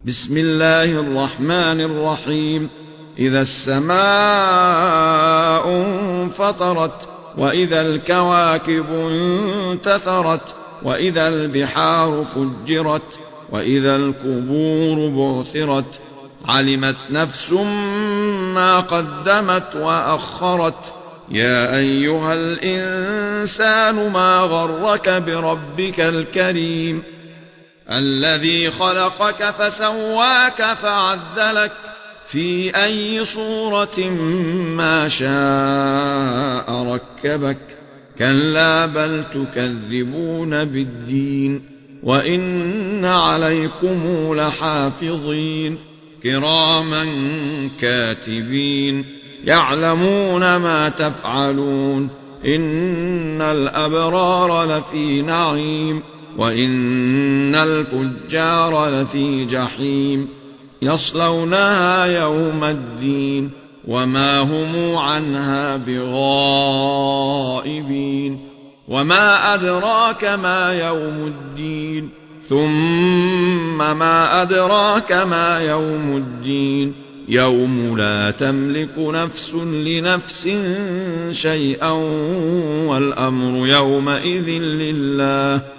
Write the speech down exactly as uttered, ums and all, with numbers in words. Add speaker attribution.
Speaker 1: بسم الله الرحمن الرحيم. إذا السماء انفطرت وإذا الكواكب انتثرت وإذا البحار فجرت وإذا القبور بعثرت علمت نفس ما قدمت وأخرت. يا أيها الإنسان ما غرك بربك الكريم الذي خلقك فسواك فعدلك في أي صورة ما شاء ركبك. كلا بل تكذبون بالدين وإن عليكم لحافظين كراما كاتبين يعلمون ما تفعلون. إن الأبرار لفي نعيم وإن الفجار لفي جحيم يصلونها يوم الدين وما هم عنها بغائبين. وما أدراك ما يوم الدين ثم ما أدراك ما يوم الدين يوم لا تملك نفس لنفس شيئا والأمر يومئذ لله